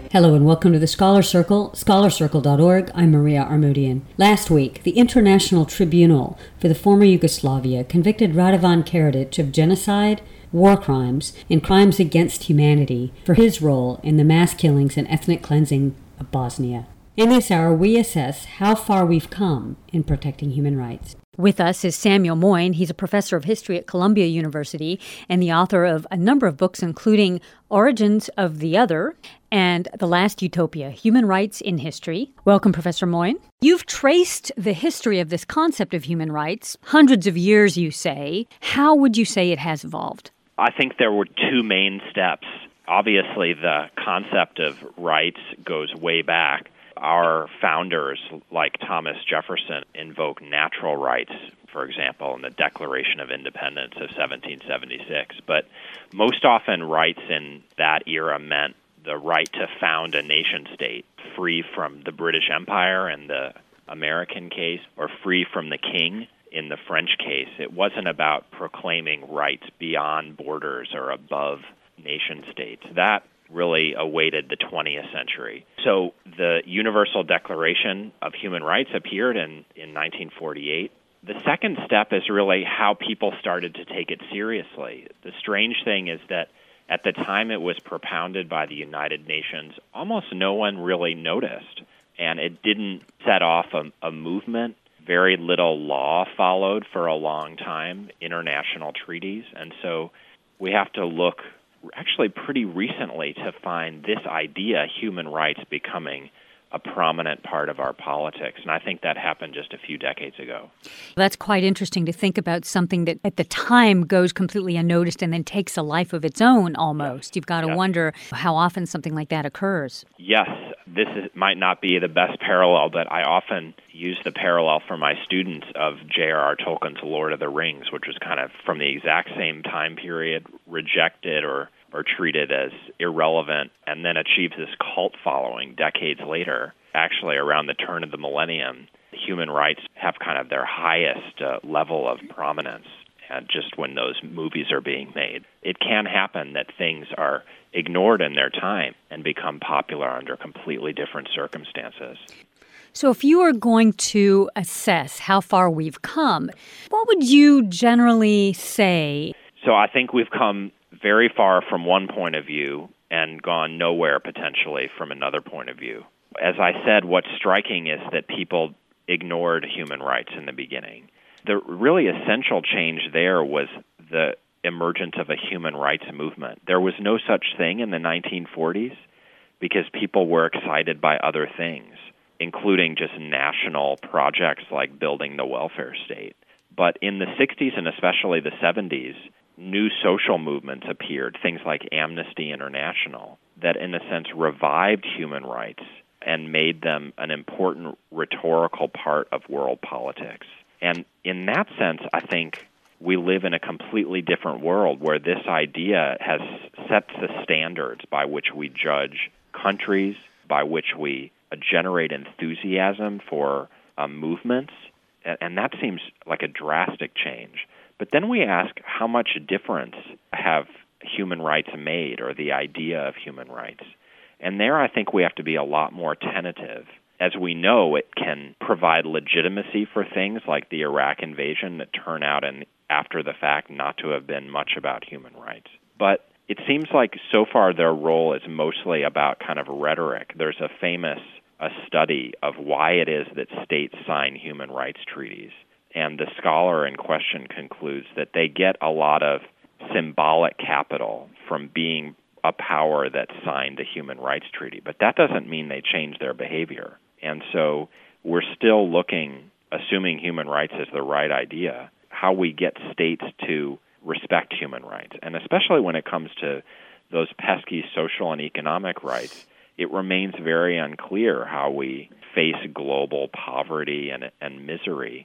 Hello and welcome to the Scholar Circle, scholarcircle.org. I'm Maria Armoudian. Last week, the International Tribunal for the former Yugoslavia convicted Radovan Karadzic of genocide, war crimes, and crimes against humanity for his role in the mass killings and ethnic cleansing of Bosnia. In this hour, we assess how far we've come in protecting human rights. With us is Samuel Moyn. He's a professor of history at Columbia University and the author of a number of books, including Origins of the Other and The Last Utopia, Human Rights in History. Welcome, Professor Moyn. You've traced the history of this concept of human rights, hundreds of years, you say. How would you say it has evolved? I think there were two main steps. Obviously, the concept of rights goes way back. Our founders, like Thomas Jefferson, invoke natural rights, for example, in the Declaration of Independence of 1776. But most often, rights in that era meant the right to found a nation-state, free from the British Empire in the American case, or free from the king in the French case. It wasn't about proclaiming rights beyond borders or above nation-states. That really awaited the 20th century. So the Universal Declaration of Human Rights appeared in 1948. The second step is really how people started to take it seriously. The strange thing is that at the time it was propounded by the United Nations, almost no one really noticed, and it didn't set off a movement. Very little law followed for a long time, international treaties, and so we have to look actually pretty recently to find this idea, human rights, becoming a prominent part of our politics. And I think that happened just a few decades ago. That's quite interesting to think about, something that at the time goes completely unnoticed and then takes a life of its own almost. Yes. You've got to wonder how often something like that occurs. Yes, might not be the best parallel, but I often use the parallel for my students of J.R.R. Tolkien's Lord of the Rings, which was kind of from the exact same time period, rejected or treated as irrelevant, and then achieves this cult following decades later. Actually, around the turn of the millennium, human rights have kind of their highest level of prominence just when those movies are being made. It can happen that things are ignored in their time and become popular under completely different circumstances. So if you are going to assess how far we've come, what would you generally say? So I think we've come very far from one point of view and gone nowhere potentially from another point of view. As I said, what's striking is that people ignored human rights in the beginning. The really essential change there was the emergence of a human rights movement. There was no such thing in the 1940s because people were excited by other things, including just national projects like building the welfare state. But in the 60s and especially the 70s, new social movements appeared, things like Amnesty International, that in a sense revived human rights and made them an important rhetorical part of world politics. And in that sense, I think we live in a completely different world where this idea has set the standards by which we judge countries, by which we generate enthusiasm for movements, and that seems like a drastic change. But then we ask, how much difference have human rights made, or the idea of human rights? And there I think we have to be a lot more tentative. As we know, it can provide legitimacy for things like the Iraq invasion that turn out after the fact not to have been much about human rights. But it seems like so far their role is mostly about kind of rhetoric. There's a famous study of why it is that states sign human rights treaties. And the scholar in question concludes that they get a lot of symbolic capital from being a power that signed the Human Rights Treaty. But that doesn't mean they change their behavior. And so we're still looking, assuming human rights is the right idea, how we get states to respect human rights. And especially when it comes to those pesky social and economic rights, it remains very unclear how we face global poverty and misery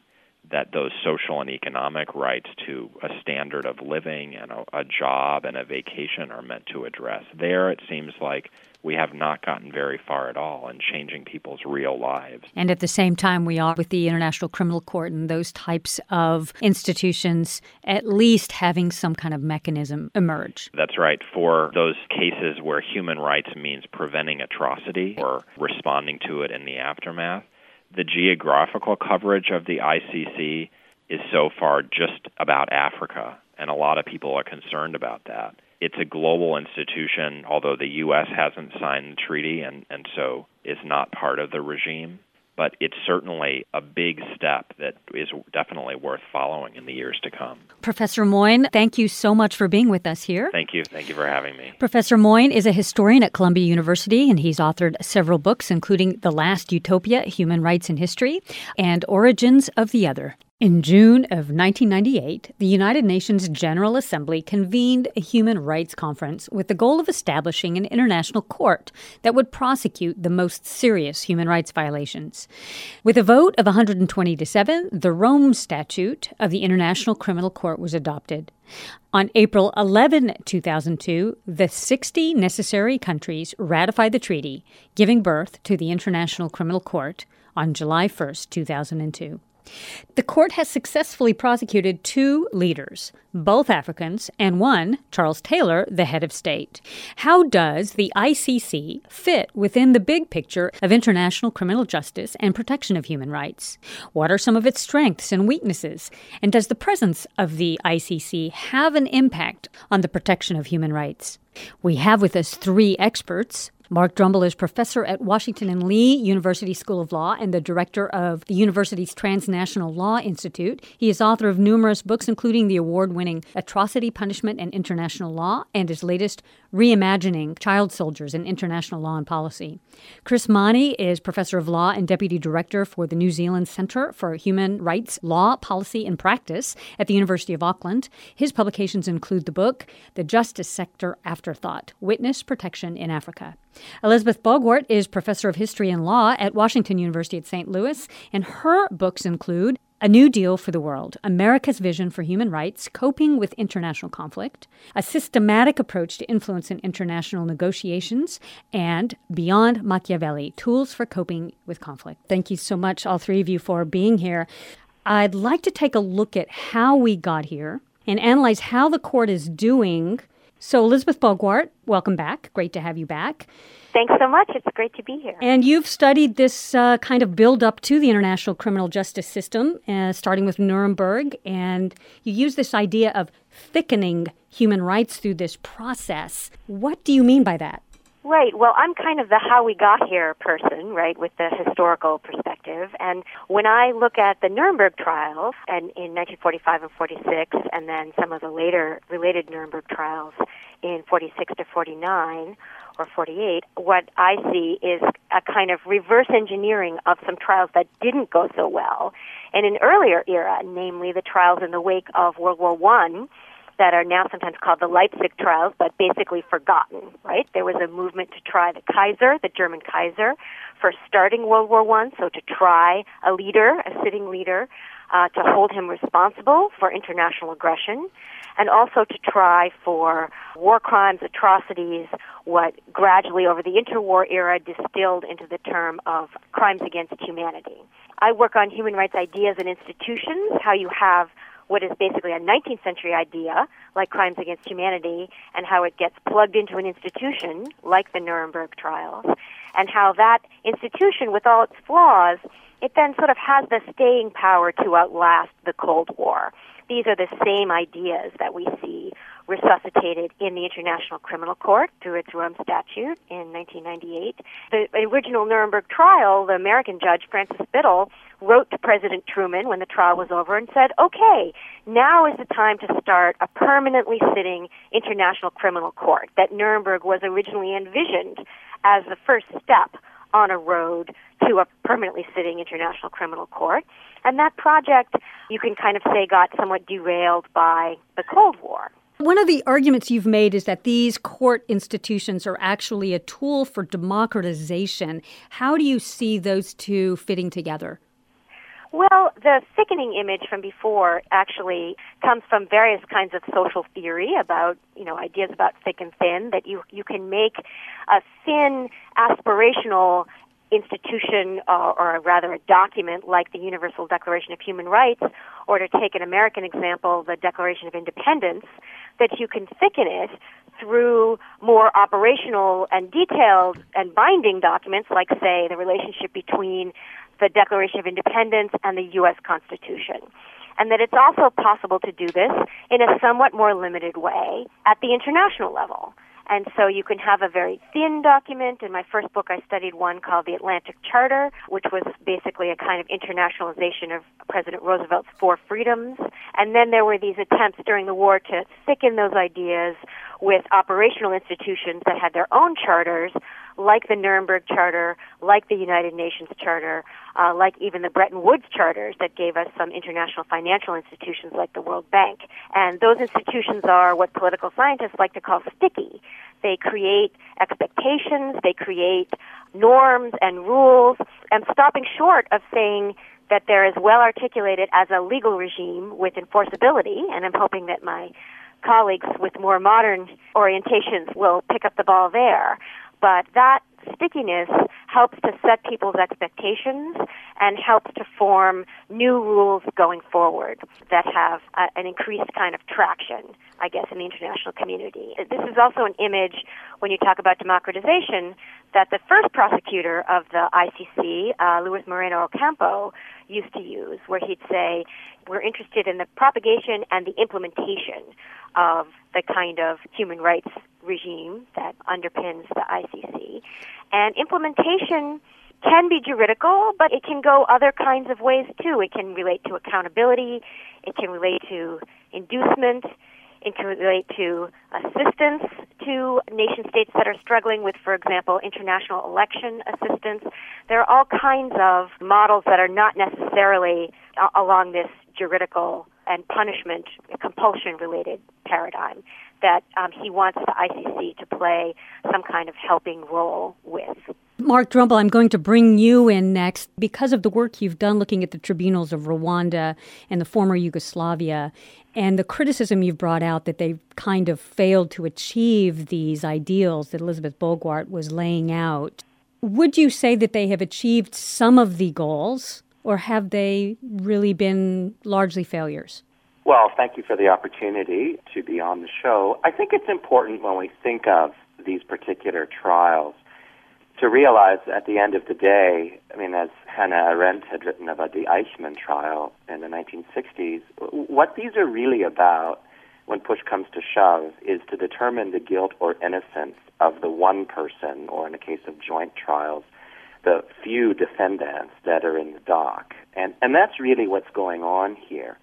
that those social and economic rights to a standard of living and a job and a vacation are meant to address. There, it seems like we have not gotten very far at all in changing people's real lives. And at the same time, we are with the International Criminal Court and those types of institutions at least having some kind of mechanism emerge. That's right. For those cases where human rights means preventing atrocity or responding to it in the aftermath, the geographical coverage of the ICC is so far just about Africa, and a lot of people are concerned about that. It's a global institution, although the U.S. hasn't signed the treaty and so is not part of the regime. But it's certainly a big step that is definitely worth following in the years to come. Professor Moyne, thank you so much for being with us here. Thank you. Thank you for having me. Professor Moyne is a historian at Columbia University, and he's authored several books, including The Last Utopia, Human Rights in History, and Origins of the Other. In June of 1998, the United Nations General Assembly convened a human rights conference with the goal of establishing an international court that would prosecute the most serious human rights violations. With a vote of 120 to 7, the Rome Statute of the International Criminal Court was adopted. On April 11, 2002, the 60 necessary countries ratified the treaty, giving birth to the International Criminal Court on July 1, 2002. The court has successfully prosecuted 2 leaders, both Africans, and one, Charles Taylor, the head of state. How does the ICC fit within the big picture of international criminal justice and protection of human rights? What are some of its strengths and weaknesses? And does the presence of the ICC have an impact on the protection of human rights? We have with us 3 experts. Mark Drumble is professor at Washington and Lee University School of Law and the director of the university's Transnational Law Institute. He is author of numerous books, including the award-winning Atrocity, Punishment, and International Law, and his latest, Reimagining Child Soldiers in International Law and Policy. Chris Mani is professor of law and deputy director for the New Zealand Centre for Human Rights, Law, Policy, and Practice at the University of Auckland. His publications include the book, The Justice Sector Afterthought, Witness Protection in Africa. Elizabeth Bogwart is professor of history and law at Washington University at St. Louis, and her books include A New Deal for the World, America's Vision for Human Rights, Coping with International Conflict, A Systematic Approach to Influence in International Negotiations, and Beyond Machiavelli, Tools for Coping with Conflict. Thank you so much, all 3 of you, for being here. I'd like to take a look at how we got here and analyze how the court is doing. So, Elizabeth Bogwart, welcome back. Great to have you back. Thanks so much. It's great to be here. And you've studied this kind of build-up to the international criminal justice system, starting with Nuremberg, and you use this idea of thickening human rights through this process. What do you mean by that? Right. Well, I'm kind of the how we got here person, right, with the historical perspective. And when I look at the Nuremberg trials, and in 1945 and 46, and then some of the later related Nuremberg trials in 46 to 49 or 48, what I see is a kind of reverse engineering of some trials that didn't go so well in an earlier era, namely the trials in the wake of World War I, that are now sometimes called the Leipzig trials, but basically forgotten, right? There was a movement to try the Kaiser, the German Kaiser, for starting World War I, so to try a leader, a sitting leader, to hold him responsible for international aggression, and also to try for war crimes, atrocities, what gradually over the interwar era distilled into the term of crimes against humanity. I work on human rights ideas and institutions, how you have what is basically a 19th century idea, like crimes against humanity, and how it gets plugged into an institution, like the Nuremberg trials, and how that institution, with all its flaws, it then sort of has the staying power to outlast the Cold War. These are the same ideas that we see resuscitated in the International Criminal Court through its Rome Statute in 1998. The original Nuremberg trial, the American judge, Francis Biddle, wrote to President Truman when the trial was over and said, okay, now is the time to start a permanently sitting International Criminal Court, that Nuremberg was originally envisioned as the first step on a road to a permanently sitting International Criminal Court. And that project, you can kind of say, got somewhat derailed by the Cold War. One of the arguments you've made is that these court institutions are actually a tool for democratization. How do you see those two fitting together? Well, the thickening image from before actually comes from various kinds of social theory about, ideas about thick and thin, that you can make a thin aspirational institution or rather a document like the Universal Declaration of Human Rights, or to take an American example, the Declaration of Independence, that you can thicken it through more operational and detailed and binding documents like, say, the relationship between the Declaration of Independence and the U.S. Constitution. And that it's also possible to do this in a somewhat more limited way at the international level. And so you can have a very thin document. In my first book, I studied one called the Atlantic Charter, which was basically a kind of internationalization of President Roosevelt's 4 freedoms. And then there were these attempts during the war to thicken those ideas with operational institutions that had their own charters, like the Nuremberg Charter, like the United Nations Charter, like even the Bretton Woods charters that gave us some international financial institutions like the World Bank. And those institutions are what political scientists like to call sticky. They create expectations, they create norms and rules, and stopping short of saying that they're as well articulated as a legal regime with enforceability, and I'm hoping that my colleagues with more modern orientations will pick up the ball there. But that stickiness helps to set people's expectations and helps to form new rules going forward that have an increased kind of traction, I guess, in the international community. This is also an image, when you talk about democratization, that the first prosecutor of the ICC, Luis Moreno Ocampo, used to use, where he'd say, we're interested in the propagation and the implementation of the kind of human rights regime that underpins the ICC. And implementation can be juridical, but it can go other kinds of ways too. It can relate to accountability, it can relate to inducement, it can relate to assistance to nation states that are struggling with, for example, international election assistance. There are all kinds of models that are not necessarily along this juridical and punishment, compulsion-related paradigm that he wants the ICC to play some kind of helping role with. Mark Drumble, I'm going to bring you in next because of the work you've done looking at the tribunals of Rwanda and the former Yugoslavia and the criticism you've brought out that they've kind of failed to achieve these ideals that Elizabeth Bogart was laying out. Would you say that they have achieved some of the goals, or have they really been largely failures? Well, thank you for the opportunity to be on the show. I think it's important when we think of these particular trials to realize at the end of the day, as Hannah Arendt had written about the Eichmann trial in the 1960s, what these are really about, when push comes to shove, is to determine the guilt or innocence of the one person, or in the case of joint trials, the few defendants that are in the dock. And that's really what's going on here.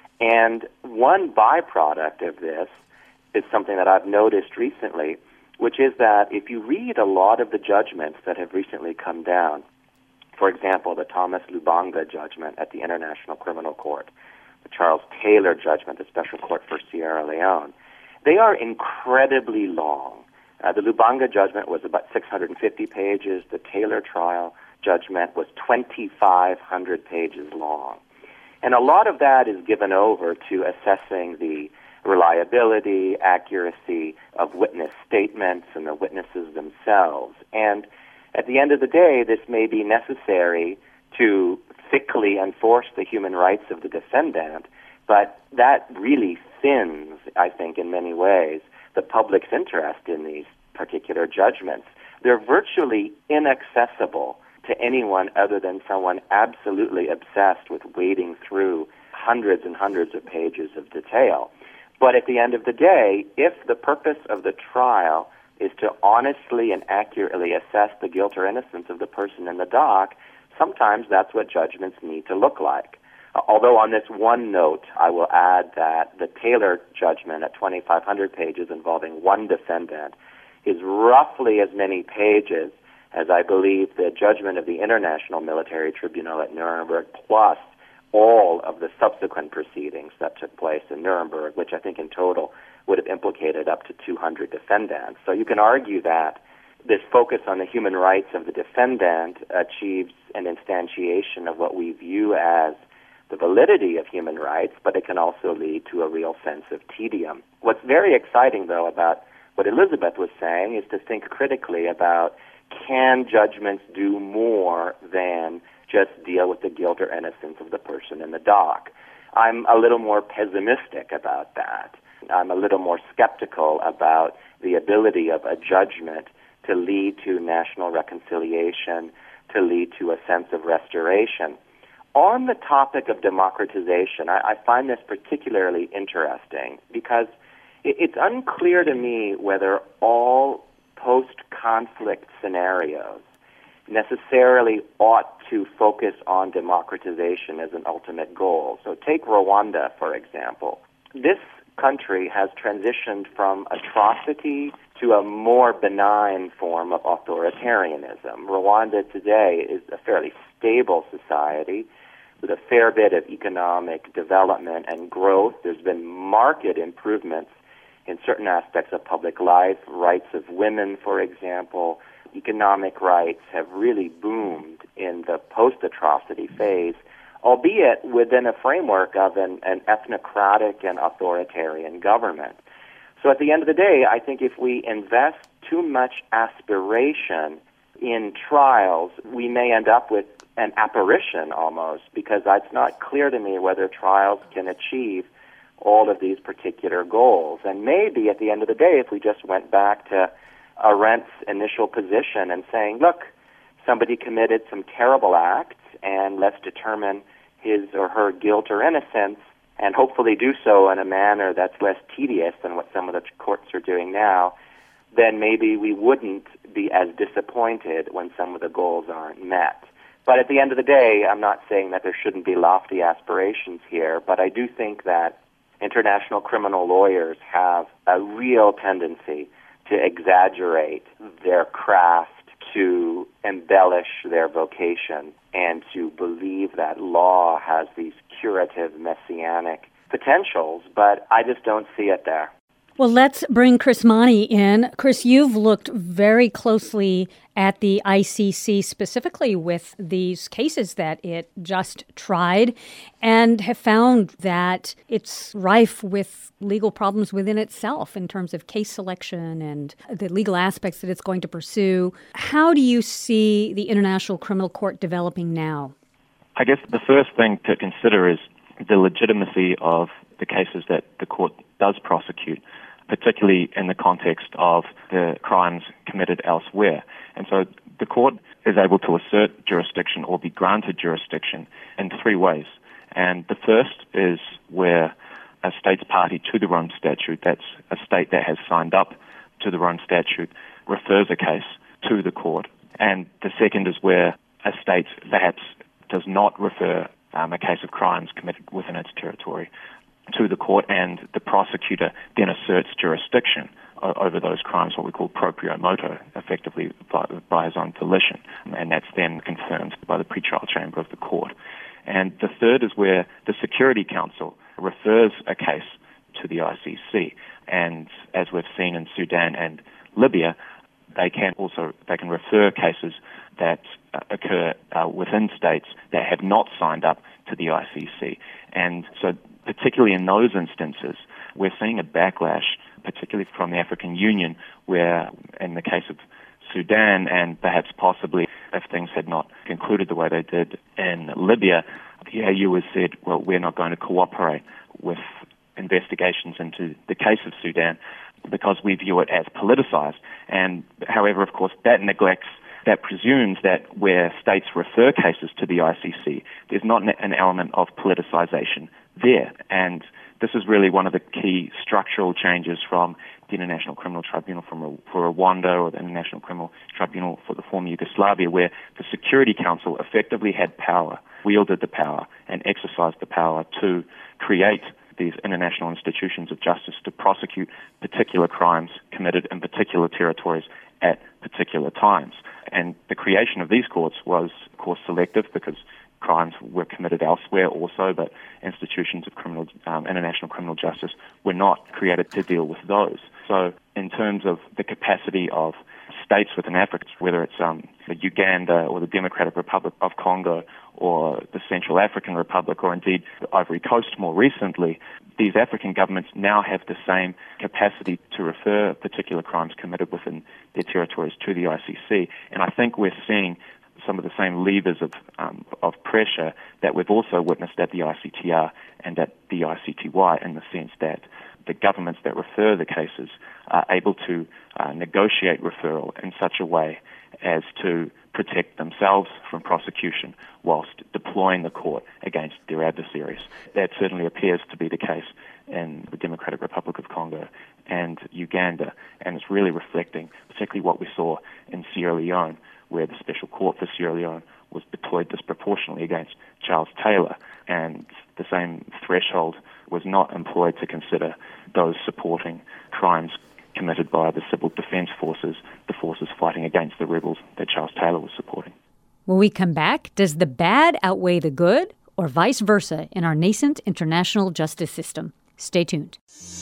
And one byproduct of this is something that I've noticed recently, which is that if you read a lot of the judgments that have recently come down, for example, the Thomas Lubanga judgment at the International Criminal Court, the Charles Taylor judgment, the Special Court for Sierra Leone, they are incredibly long. The Lubanga judgment was about 650 pages. The Taylor trial judgment was 2,500 pages long. And a lot of that is given over to assessing the reliability, accuracy of witness statements and the witnesses themselves. And at the end of the day, this may be necessary to thickly enforce the human rights of the defendant, but that really thins, I think, in many ways, the public's interest in these particular judgments. They're virtually inaccessible to anyone other than someone absolutely obsessed with wading through hundreds and hundreds of pages of detail. But at the end of the day, if the purpose of the trial is to honestly and accurately assess the guilt or innocence of the person in the dock, sometimes that's what judgments need to look like. Although on this one note, I will add that the Taylor judgment at 2,500 pages involving one defendant is roughly as many pages as I believe the judgment of the International Military Tribunal at Nuremberg, plus all of the subsequent proceedings that took place in Nuremberg, which I think in total would have implicated up to 200 defendants. So you can argue that this focus on the human rights of the defendant achieves an instantiation of what we view as the validity of human rights, but it can also lead to a real sense of tedium. What's very exciting, though, about what Elizabeth was saying is to think critically about, can judgments do more than just deal with the guilt or innocence of the person in the dock? I'm a little more pessimistic about that. I'm a little more skeptical about the ability of a judgment to lead to national reconciliation, to lead to a sense of restoration. On the topic of democratization, I find this particularly interesting because it's unclear to me whether all post-conflict scenarios necessarily ought to focus on democratization as an ultimate goal. So take Rwanda, for example. This country has transitioned from atrocity to a more benign form of authoritarianism. Rwanda today is a fairly stable society with a fair bit of economic development and growth. There's been marked improvements in certain aspects of public life, rights of women, for example. Economic rights have really boomed in the post-atrocity phase, albeit within a framework of an ethnocratic and authoritarian government. So at the end of the day, I think if we invest too much aspiration in trials, we may end up with an apparition almost, because it's not clear to me whether trials can achieve all of these particular goals. And maybe at the end of the day, if we just went back to Arendt's initial position and saying, look, somebody committed some terrible acts, and let's determine his or her guilt or innocence, and hopefully do so in a manner that's less tedious than what some of the courts are doing now, then maybe we wouldn't be as disappointed when some of the goals aren't met. But at the end of the day, I'm not saying that there shouldn't be lofty aspirations here, but I do think that international criminal lawyers have a real tendency to exaggerate their craft, to embellish their vocation, and to believe that law has these curative, messianic potentials, but I just don't see it there. Well, let's bring Chris Mani in. Chris, you've looked very closely at the ICC, specifically with these cases that it just tried, and have found that it's rife with legal problems within itself in terms of case selection and the legal aspects that it's going to pursue. How do you see the International Criminal Court developing now? I guess the first thing to consider is the legitimacy of the cases that the court does prosecute, particularly in the context of the crimes committed elsewhere. And so the court is able to assert jurisdiction or be granted jurisdiction in three ways. And the first is where a state's party to the Rome Statute, that's a state that has signed up to the Rome Statute, refers a case to the court. And the second is where a state perhaps does not refer a case of crimes committed within its territory to the court, and the prosecutor then asserts jurisdiction over those crimes, what we call proprio motu, effectively by his own volition, and that's then confirmed by the pretrial chamber of the court. And the third is where the Security Council refers a case to the ICC, and as we've seen in Sudan and Libya, they can refer cases that occur within states that have not signed up to the ICC. And so particularly in those instances, we're seeing a backlash, particularly from the African Union, where in the case of Sudan, and perhaps possibly if things had not concluded the way they did in Libya, the AU has said, well, we're not going to cooperate with investigations into the case of Sudan because we view it as politicized. And however, of course, that presumes that where states refer cases to the ICC, there's not an element of politicization there. And this is really one of the key structural changes from the International Criminal Tribunal for Rwanda, or the International Criminal Tribunal for the former Yugoslavia, where the Security Council effectively had power, wielded the power, and exercised the power to create these international institutions of justice to prosecute particular crimes committed in particular territories at particular times. And the creation of these courts was, of course, selective because crimes were committed elsewhere also, but institutions of international criminal justice were not created to deal with those. So in terms of the capacity of states within Africa, whether it's Uganda or the Democratic Republic of Congo or the Central African Republic or indeed the Ivory Coast more recently, these African governments now have the same capacity to refer particular crimes committed within their territories to the ICC. And I think we're seeing some of the same levers of pressure that we've also witnessed at the ICTR and at the ICTY, in the sense that the governments that refer the cases are able to negotiate referral in such a way as to protect themselves from prosecution whilst deploying the court against their adversaries. That certainly appears to be the case in the Democratic Republic of Congo and Uganda, and it's really reflecting particularly what we saw in Sierra Leone, where the Special Court for Sierra Leone was deployed disproportionately against Charles Taylor, and the same threshold was not employed to consider those supporting crimes committed by the civil defense forces, the forces fighting against the rebels that Charles Taylor was supporting. When we come back, does the bad outweigh the good, or vice versa, in our nascent international justice system? Stay tuned.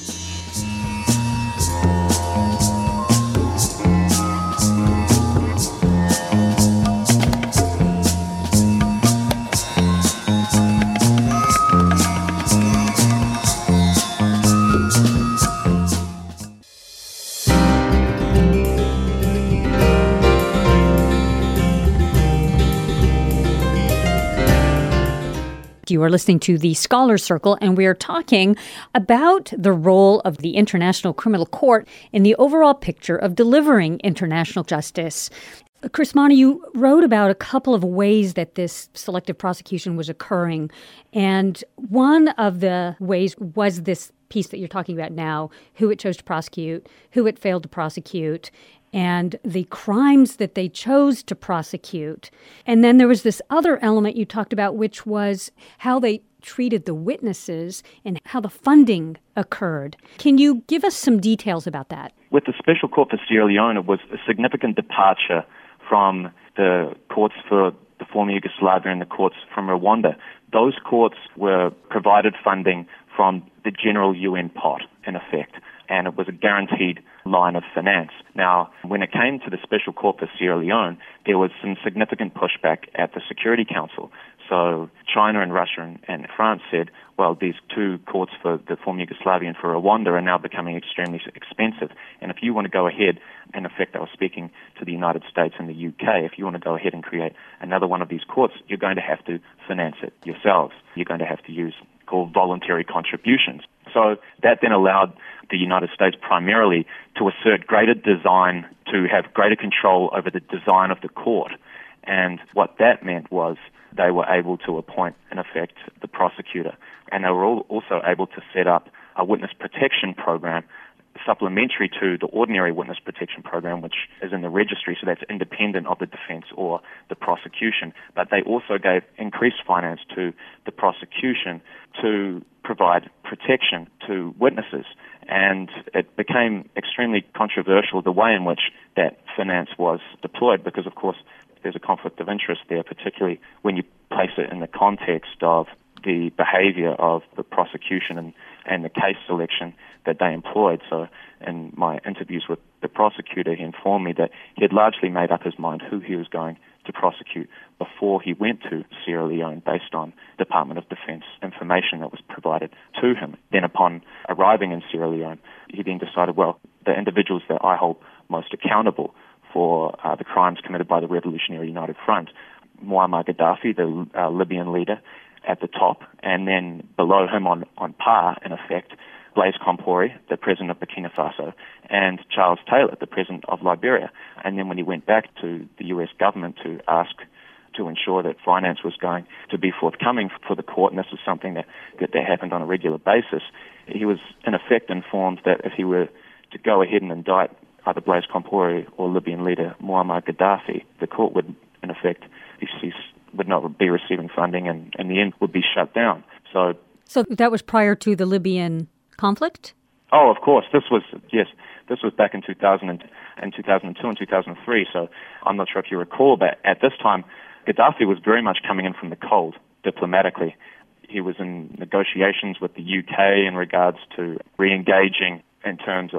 You are listening to the Scholars Circle, and we are talking about the role of the International Criminal Court in the overall picture of delivering international justice. Chris Maude, you wrote about a couple of ways that this selective prosecution was occurring, and one of the ways was this piece that you're talking about now, who it chose to prosecute, who it failed to prosecute, and the crimes that they chose to prosecute. And then there was this other element you talked about, which was how they treated the witnesses and how the funding occurred. Can you give us some details about that? With the Special Court for Sierra Leone, it was a significant departure from the courts for the former Yugoslavia and the courts from Rwanda. Those courts were provided funding from the general UN pot, in effect, and it was a guaranteed line of finance. Now, when it came to the Special Court for Sierra Leone, there was some significant pushback at the Security Council. So China and Russia and France said, well, these two courts for the former Yugoslavia and for Rwanda are now becoming extremely expensive. And if you want to go ahead, in effect, I was speaking to the United States and the UK, if you want to go ahead and create another one of these courts, you're going to have to finance it yourselves. You're going to have to use called voluntary contributions. So that then allowed the United States primarily to assert greater design, to have greater control over the design of the court. And what that meant was they were able to appoint, in effect, the prosecutor. And they were also able to set up a witness protection program supplementary to the ordinary witness protection program, which is in the registry, so that's independent of the defense or the prosecution. But they also gave increased finance to the prosecution to provide protection to witnesses. And it became extremely controversial the way in which that finance was deployed, because, of course, there's a conflict of interest there, particularly when you place it in the context of the behavior of the prosecution and the case selection that they employed. So in my interviews with the prosecutor, he informed me that he had largely made up his mind who he was going to prosecute before he went to Sierra Leone based on Department of Defense information that was provided to him. Then upon arriving in Sierra Leone, he then decided, well, the individuals that I hold most accountable for the crimes committed by the Revolutionary United Front, Muammar Gaddafi, the Libyan leader, at the top, and then below him on par, in effect, Blaise Compaoré, the president of Burkina Faso, and Charles Taylor, the president of Liberia. And then when he went back to the U.S. government to ask to ensure that finance was going to be forthcoming for the court, and this was something that happened on a regular basis, he was in effect informed that if he were to go ahead and indict either Blaise Compaoré or Libyan leader Muammar Gaddafi, the court would, in effect, would not be receiving funding and in the end would be shut down. So that was prior to the Libyan conflict? Oh, of course. This was back in 2000 and 2002 and 2003, so I'm not sure if you recall, but at this time, Gaddafi was very much coming in from the cold diplomatically. He was in negotiations with the UK in regards to re-engaging in terms of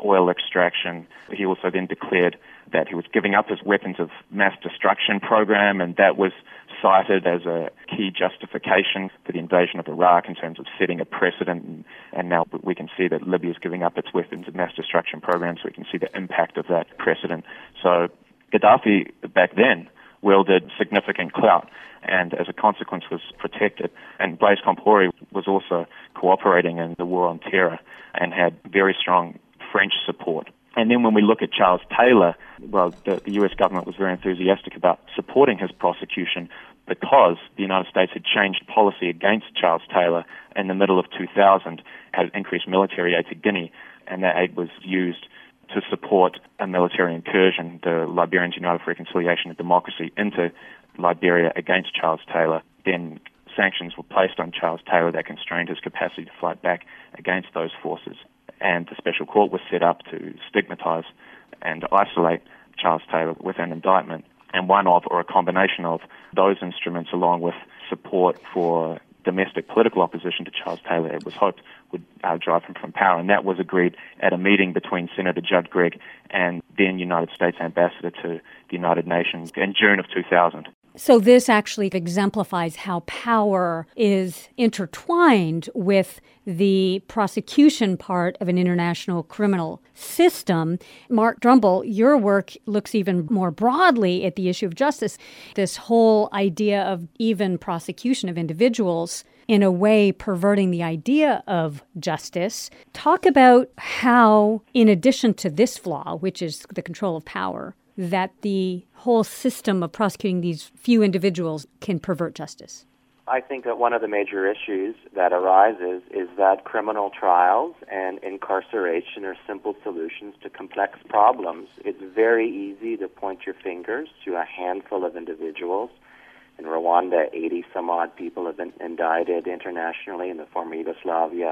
oil extraction. He also then declared that he was giving up his weapons of mass destruction program, and that was cited as a key justification for the invasion of Iraq in terms of setting a precedent. And now we can see that Libya is giving up its weapons of mass destruction program, so we can see the impact of that precedent. So Gaddafi back then wielded significant clout, and as a consequence was protected. And Blaise Compaoré was also cooperating in the war on terror and had very strong French support. And then when we look at Charles Taylor, well, the US government was very enthusiastic about supporting his prosecution because the United States had changed policy against Charles Taylor in the middle of 2000, had increased military aid to Guinea, and that aid was used to support a military incursion, the Liberians United for Reconciliation and Democracy, into Liberia against Charles Taylor. Then sanctions were placed on Charles Taylor that constrained his capacity to fight back against those forces. And the special court was set up to stigmatize and isolate Charles Taylor with an indictment. And one of, or a combination of, those instruments, along with support for domestic political opposition to Charles Taylor, it was hoped would drive him from power. And that was agreed at a meeting between Senator Judd Gregg and then United States Ambassador to the United Nations in June of 2000. So this actually exemplifies how power is intertwined with the prosecution part of an international criminal system. Mark Drumble, your work looks even more broadly at the issue of justice. This whole idea of even prosecution of individuals, in a way perverting the idea of justice. Talk about how, in addition to this flaw, which is the control of power, that the whole system of prosecuting these few individuals can pervert justice. I think that one of the major issues that arises is that criminal trials and incarceration are simple solutions to complex problems. It's very easy to point your fingers to a handful of individuals. In Rwanda, 80-some-odd people have been indicted internationally. In the former Yugoslavia,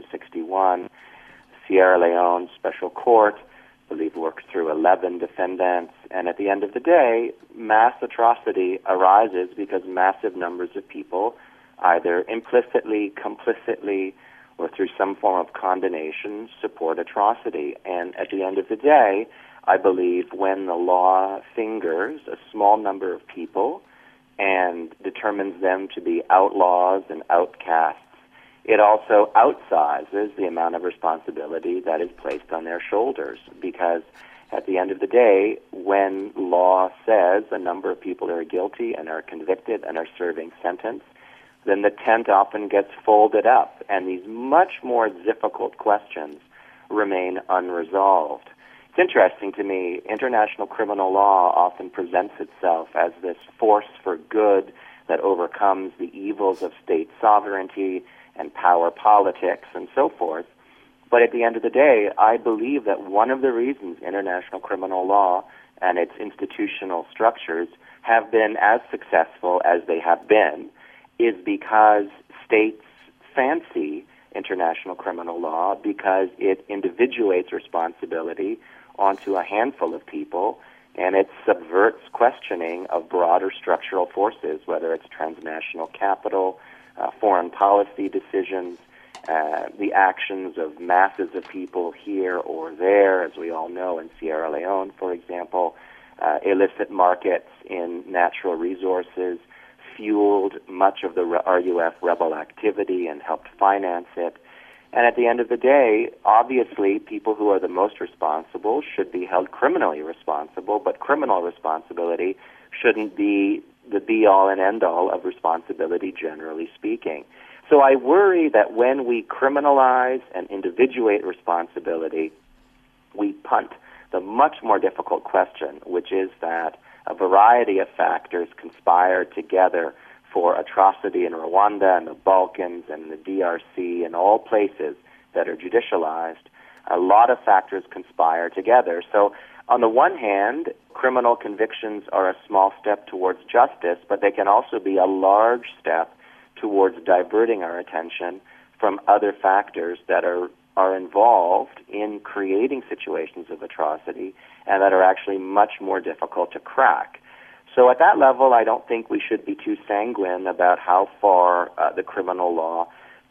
161. Sierra Leone Special Court, I believe, works through 11 defendants. And at the end of the day, mass atrocity arises because massive numbers of people, either implicitly, complicitly, or through some form of condonation, support atrocity. And at the end of the day, I believe when the law fingers a small number of people and determines them to be outlaws and outcasts, it also outsizes the amount of responsibility that is placed on their shoulders, because at the end of the day, when law says a number of people are guilty and are convicted and are serving sentence, then the tent often gets folded up, and these much more difficult questions remain unresolved. It's interesting to me, international criminal law often presents itself as this force for good that overcomes the evils of state sovereignty and power politics and so forth. But at the end of the day, I believe that one of the reasons international criminal law and its institutional structures have been as successful as they have been is because states fancy international criminal law because it individuates responsibility onto a handful of people, and it subverts questioning of broader structural forces, whether it's transnational capital, foreign policy decisions, the actions of masses of people here or there, as we all know in Sierra Leone, for example. Illicit markets in natural resources fueled much of the RUF rebel activity and helped finance it. And at the end of the day, obviously, people who are the most responsible should be held criminally responsible, but criminal responsibility shouldn't be the be-all and end-all of responsibility, generally speaking. So I worry that when we criminalize and individuate responsibility, we punt the much more difficult question, which is that a variety of factors conspire together for atrocity in Rwanda and the Balkans and the DRC and all places that are judicialized. A lot of factors conspire together. So on the one hand, criminal convictions are a small step towards justice, but they can also be a large step towards diverting our attention from other factors that are involved in creating situations of atrocity and that are actually much more difficult to crack. So at that level, I don't think we should be too sanguine about how far the criminal law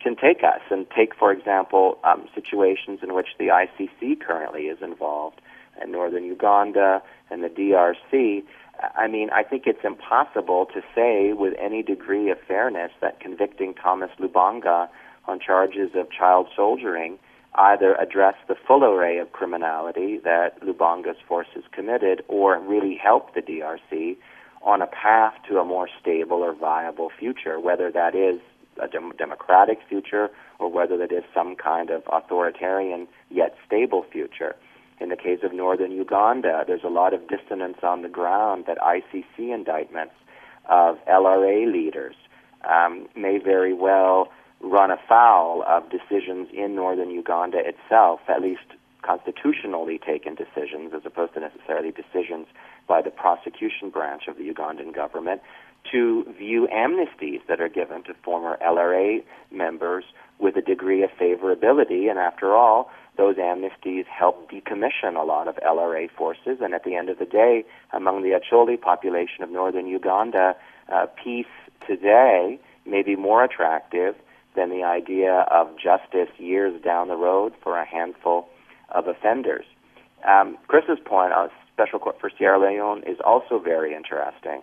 can take us. And take, for example, situations in which the ICC currently is involved, in northern Uganda and the DRC. I mean, I think it's impossible to say with any degree of fairness that convicting Thomas Lubanga on charges of child soldiering either address the full array of criminality that Lubanga's forces committed or really help the DRC on a path to a more stable or viable future, whether that is a democratic future or whether that is some kind of authoritarian yet stable future. In the case of northern Uganda, there's a lot of dissonance on the ground that ICC indictments of LRA leaders may very well run afoul of decisions in northern Uganda itself, at least constitutionally taken decisions, as opposed to necessarily decisions by the prosecution branch of the Ugandan government, to view amnesties that are given to former LRA members with a degree of favorability. And after all, those amnesties help decommission a lot of LRA forces. And at the end of the day, among the Acholi population of northern Uganda, peace today may be more attractive than the idea of justice years down the road for a handful of offenders. Chris's point on Special Court for Sierra Leone is also very interesting.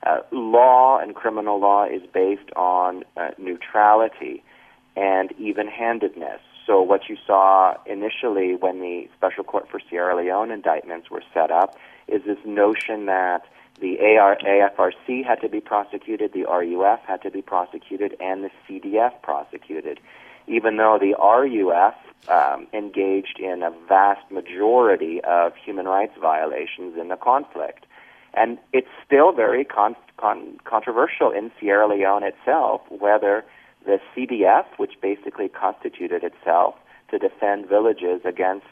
Law and criminal law is based on neutrality and even-handedness. So what you saw initially when the Special Court for Sierra Leone indictments were set up is this notion that the AFRC had to be prosecuted, the RUF had to be prosecuted, and the CDF prosecuted, even though the RUF engaged in a vast majority of human rights violations in the conflict. And it's still very controversial in Sierra Leone itself whether the CDF, which basically constituted itself to defend villages against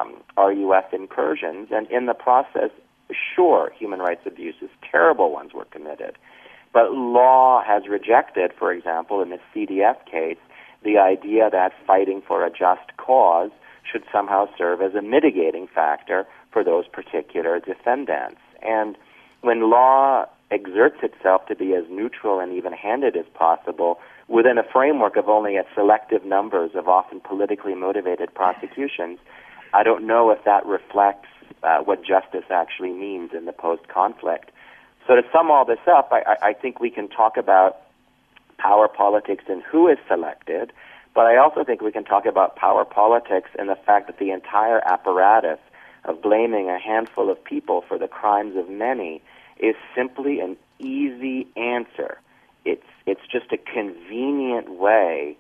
RUF incursions, and in the process, sure, human rights abuses, terrible ones were committed. But law has rejected, for example, in the CDF case, the idea that fighting for a just cause should somehow serve as a mitigating factor for those particular defendants. And when law exerts itself to be as neutral and even-handed as possible within a framework of only a selective numbers of often politically motivated prosecutions, I don't know if that reflects what justice actually means in the post-conflict. So to sum all this up, I think we can talk about power politics and who is selected, but I also think we can talk about power politics and the fact that the entire apparatus of blaming a handful of people for the crimes of many is simply an easy answer. It's just a convenient way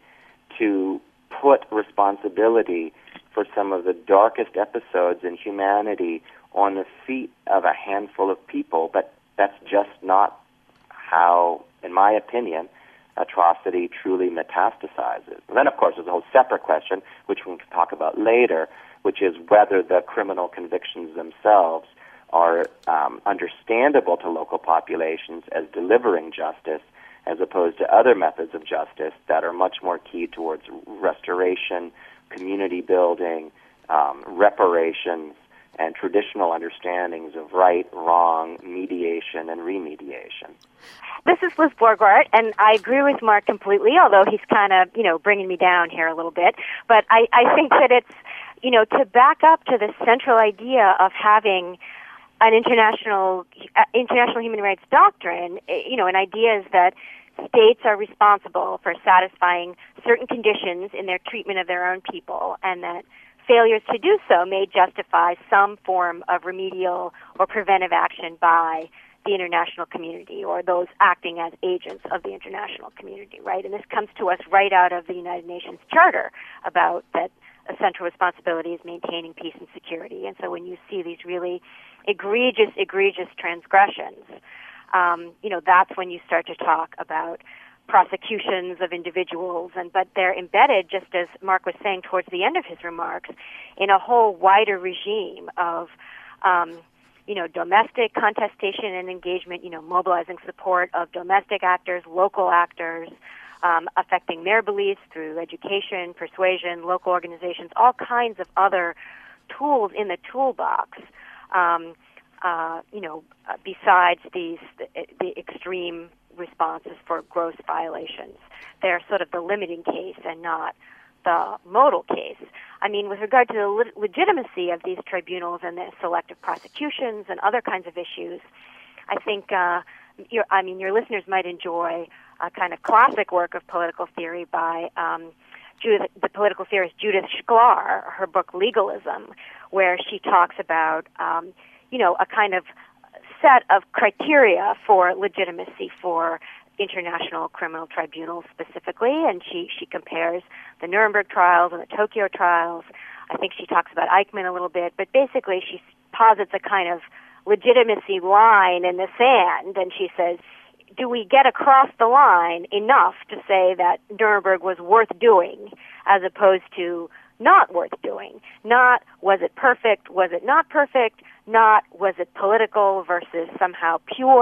to put responsibility for some of the darkest episodes in humanity on the feet of a handful of people, but that's just not how, in my opinion, atrocity truly metastasizes. And then, of course, there's a whole separate question, which we can talk about later, which is whether the criminal convictions themselves are understandable to local populations as delivering justice, as opposed to other methods of justice that are much more keyed towards restoration, community building, reparations, and traditional understandings of right, wrong, mediation, and remediation. This is Liz Borgart, and I agree with Mark completely, although he's kind of, bringing me down here a little bit. But I think that it's, to back up to the central idea of having an international human rights doctrine, an idea is that states are responsible for satisfying certain conditions in their treatment of their own people, and that failures to do so may justify some form of remedial or preventive action by the international community or those acting as agents of the international community, right? And this comes to us right out of the United Nations Charter about that a central responsibility is maintaining peace and security. And so when you see these really egregious transgressions, that's when you start to talk about prosecutions of individuals, but they're embedded, just as Mark was saying towards the end of his remarks, in a whole wider regime of, domestic contestation and engagement, mobilizing support of domestic actors, local actors, affecting their beliefs through education, persuasion, local organizations, all kinds of other tools in the toolbox. Besides the extreme responses for gross violations. They're sort of the limiting case and not the modal case. I mean, with regard to the legitimacy of these tribunals and the selective prosecutions and other kinds of issues, I think your listeners might enjoy a kind of classic work of political theory by the political theorist Judith Shklar, her book Legalism, where she talks about a kind of set of criteria for legitimacy for international criminal tribunals specifically, and she compares the Nuremberg trials and the Tokyo trials. I think she talks about Eichmann a little bit, but basically she posits a kind of legitimacy line in the sand, and she says, do we get across the line enough to say that Nuremberg was worth doing as opposed to not worth doing? Not was it perfect, was it not perfect, not was it political versus somehow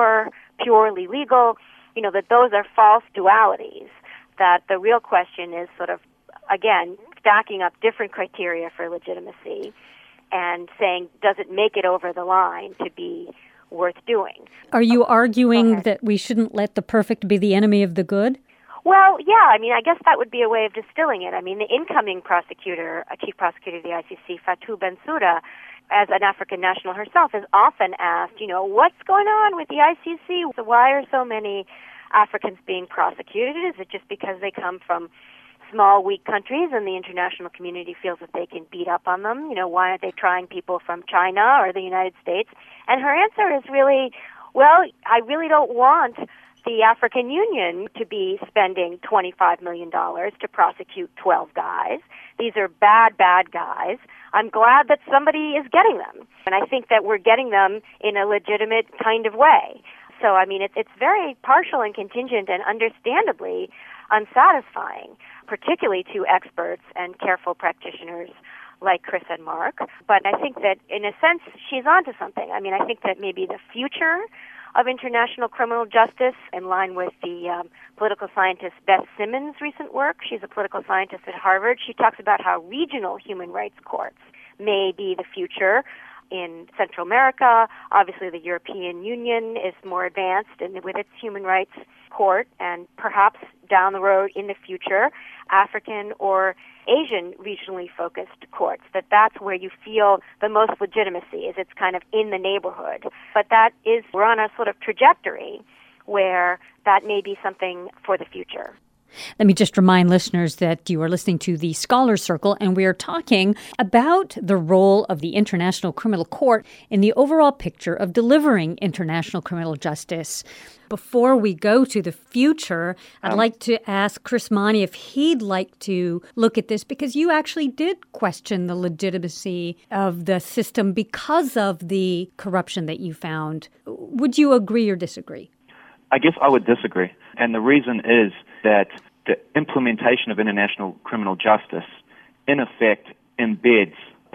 purely legal, that those are false dualities, that the real question is sort of, again, stacking up different criteria for legitimacy and saying, does it make it over the line to be worth doing? Are you arguing that we shouldn't let the perfect be the enemy of the good? Well, yeah, I guess that would be a way of distilling it. The incoming prosecutor, chief prosecutor of the ICC, Fatou Bensouda, as an African national herself, is often asked, what's going on with the ICC? So why are so many Africans being prosecuted? Is it just because they come from small, weak countries and the international community feels that they can beat up on them? Why aren't they trying people from China or the United States? And her answer is really, well, I really don't want the African Union to be spending $25 million to prosecute 12 guys. These are bad guys. I'm glad that somebody is getting them. And I think that we're getting them in a legitimate kind of way. So, it's very partial and contingent and understandably unsatisfying, particularly to experts and careful practitioners like Chris and Mark. But I think that, in a sense, she's onto something. I think that maybe the future of international criminal justice, in line with the political scientist Beth Simmons' recent work. She's a political scientist at Harvard. She talks about how regional human rights courts may be the future in Central America. Obviously, the European Union is more advanced with its human rights court, and perhaps down the road in the future, African or Asian regionally focused courts, that's where you feel the most legitimacy, is it's kind of in the neighborhood. But we're on a sort of trajectory where that may be something for the future. Let me just remind listeners that you are listening to the Scholar Circle, and we are talking about the role of the International Criminal Court in the overall picture of delivering international criminal justice. Before we go to the future, I'd like to ask Chris Mani if he'd like to look at this, because you actually did question the legitimacy of the system because of the corruption that you found. Would you agree or disagree? I guess I would disagree. And the reason is that the implementation of international criminal justice, in effect, embeds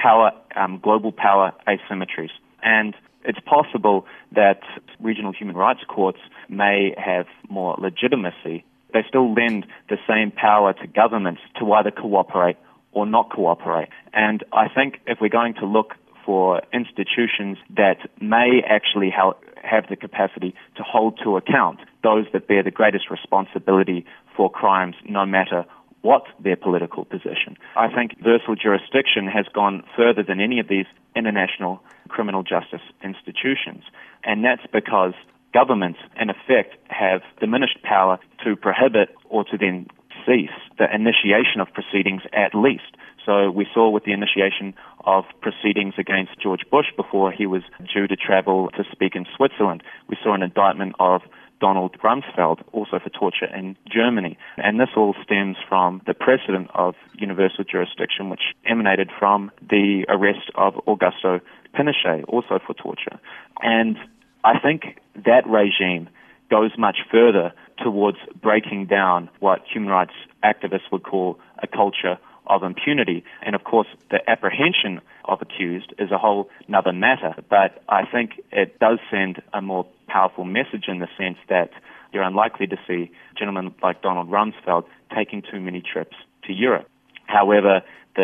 global power asymmetries. And it's possible that regional human rights courts may have more legitimacy. They still lend the same power to governments to either cooperate or not cooperate. And I think if we're going to look for institutions that may actually have the capacity to hold to account those that bear the greatest responsibility for crimes, no matter what their political position, I think universal jurisdiction has gone further than any of these international criminal justice institutions. And that's because governments, in effect, have diminished power to prohibit or to then cease the initiation of proceedings at least. So we saw with the initiation of proceedings against George Bush before he was due to travel to speak in Switzerland. We saw an indictment of Donald Rumsfeld, also for torture in Germany. And this all stems from the precedent of universal jurisdiction, which emanated from the arrest of Augusto Pinochet, also for torture. And I think that regime goes much further towards breaking down what human rights activists would call a culture of impunity. And of course, the apprehension of accused is a whole nother matter. But I think it does send a more powerful message in the sense that you're unlikely to see gentlemen like Donald Rumsfeld taking too many trips to Europe. However, the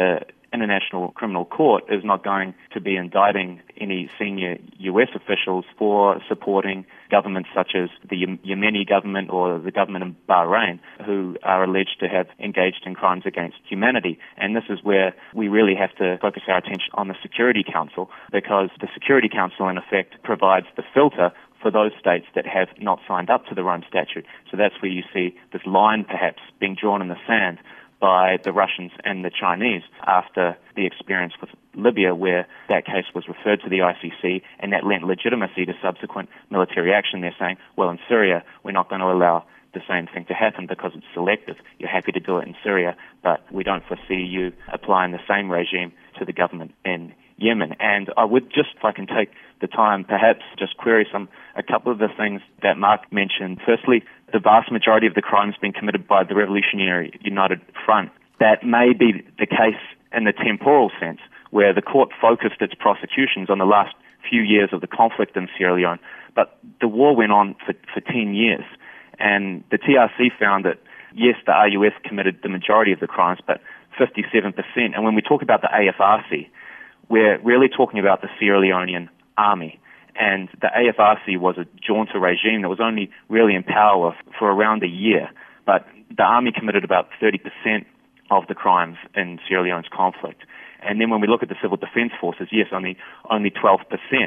International Criminal Court is not going to be indicting any senior U.S. officials for supporting governments such as the Yemeni government or the government in Bahrain, who are alleged to have engaged in crimes against humanity. And this is where we really have to focus our attention on the Security Council, because the Security Council, in effect, provides the filter for those states that have not signed up to the Rome Statute. So that's where you see this line perhaps being drawn in the sand by the Russians and the Chinese after the experience with Libya, where that case was referred to the ICC, and that lent legitimacy to subsequent military action. They're saying, well, in Syria, we're not going to allow the same thing to happen because it's selective. You're happy to do it in Syria, but we don't foresee you applying the same regime to the government in Yemen. And I would just, if I can take the time, perhaps just query a couple of the things that Mark mentioned. Firstly, the vast majority of the crimes being committed by the Revolutionary United Front. That may be the case in the temporal sense, where the court focused its prosecutions on the last few years of the conflict in Sierra Leone, but the war went on for 10 years. And the TRC found that, yes, the RUF committed the majority of the crimes, but 57%. And when we talk about the AFRC, we're really talking about the Sierra Leonean army. And the AFRC was a junta regime that was only really in power for around a year. But the army committed about 30% of the crimes in Sierra Leone's conflict. And then when we look at the civil defense forces, yes, only 12%.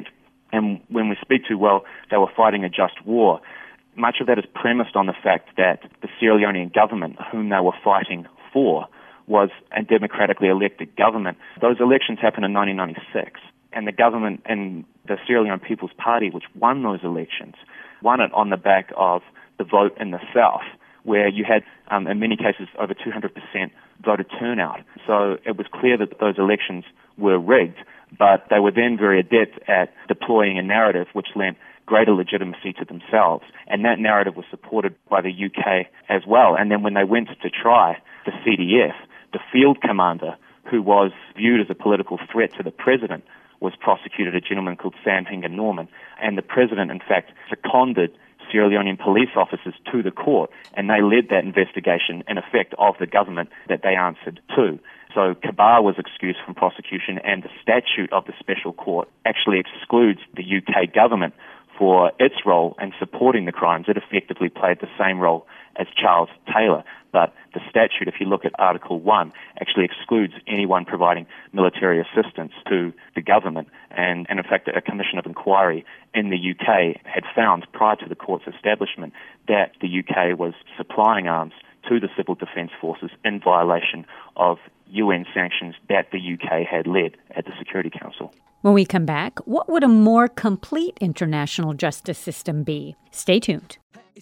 And when we speak to, well, they were fighting a just war, much of that is premised on the fact that the Sierra Leonean government, whom they were fighting for, was a democratically elected government. Those elections happened in 1996, and the government and the Sierra Leone People's Party, which won those elections, won it on the back of the vote in the south, where you had, in many cases, over 200% voter turnout. So it was clear that those elections were rigged, but they were then very adept at deploying a narrative which lent greater legitimacy to themselves. And that narrative was supported by the UK as well. And then when they went to try the CDF, the field commander, who was viewed as a political threat to the president, was prosecuted, a gentleman called Sam Hinga Norman. And the president, in fact, seconded Sierra Leonean police officers to the court, and they led that investigation, in effect, of the government that they answered to. So Kabar was excused from prosecution, and the statute of the special court actually excludes the UK government for its role in supporting the crimes. It effectively played the same role as Charles Taylor. But the statute, if you look at Article 1, actually excludes anyone providing military assistance to the government. And in fact, a commission of inquiry in the UK had found, prior to the court's establishment, that the UK was supplying arms to the civil defence forces in violation of UN sanctions that the UK had led at the Security Council. When we come back, what would a more complete international justice system be? Stay tuned.